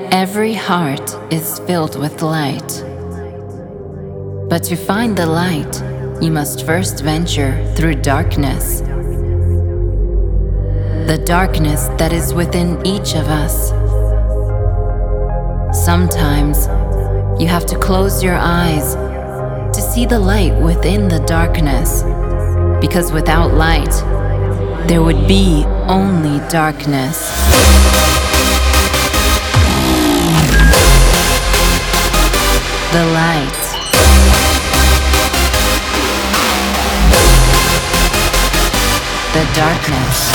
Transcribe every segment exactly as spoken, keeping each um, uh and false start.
Every heart is filled with light. But to find the light, you must first venture through darkness. The darkness that is within each of us. Sometimes you have to close your eyes to see the light within the darkness, because without light, there would be only darkness. The light. The darkness.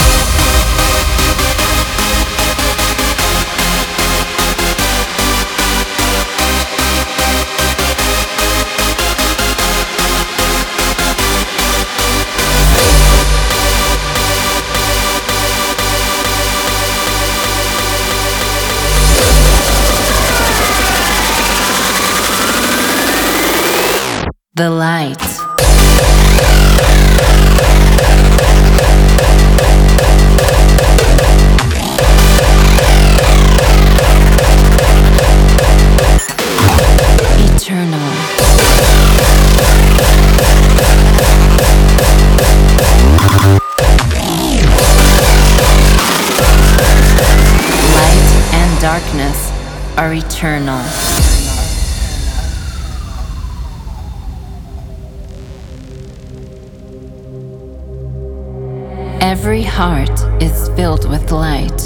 The light. Eternal. Light and darkness are eternal. Every heart is filled with light.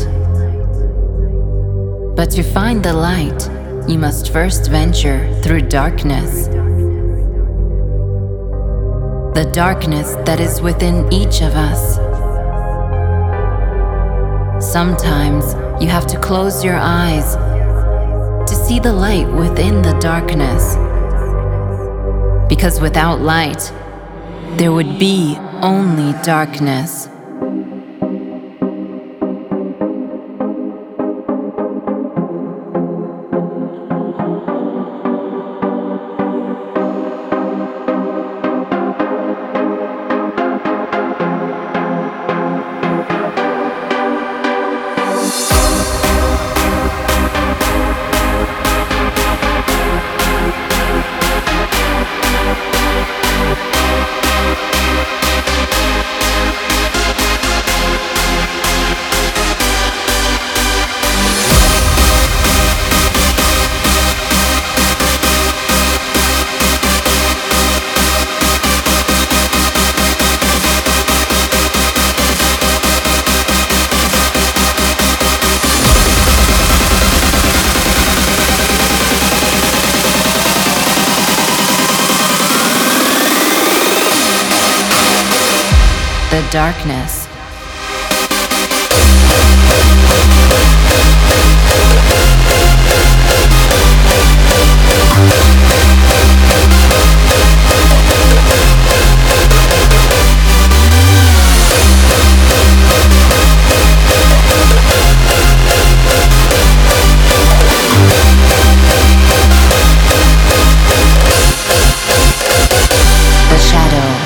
But to find the light, you must first venture through darkness. The darkness that is within each of us. Sometimes you have to close your eyes to see the light within the darkness. Because without light, there would be only darkness. The darkness. The shadow.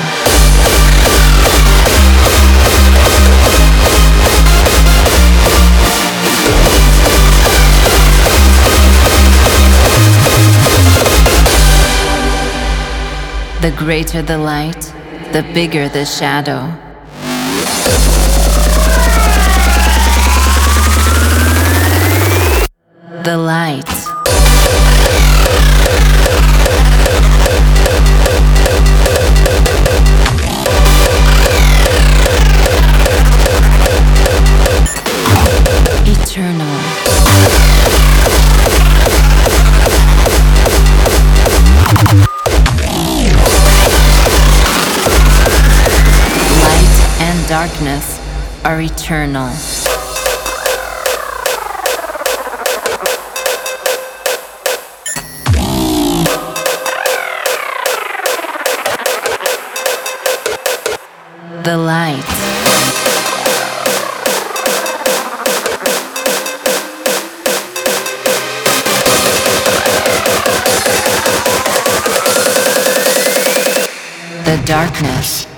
The greater the light, the bigger the shadow. The light. Eternal. Darkness are eternal. The light. The darkness.